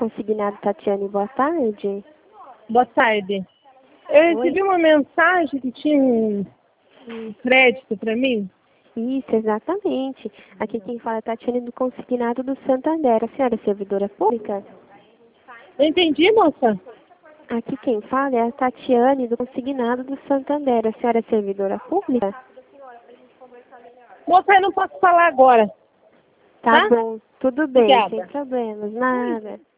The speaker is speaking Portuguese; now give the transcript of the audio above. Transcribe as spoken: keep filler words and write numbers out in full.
Consignado, Tatiane, boa tarde. Boa tarde. Eu recebi Oi. uma mensagem que tinha um, um crédito para mim. Isso, exatamente. Aqui quem fala é Tatiane do Consignado do Santander. A senhora é servidora pública? Não entendi, moça. Aqui quem fala é a Tatiane do Consignado do Santander. A senhora é servidora pública? Moça, eu não posso falar agora. Tá Tá? bom, tudo bem, sem Obrigada. problemas, nada.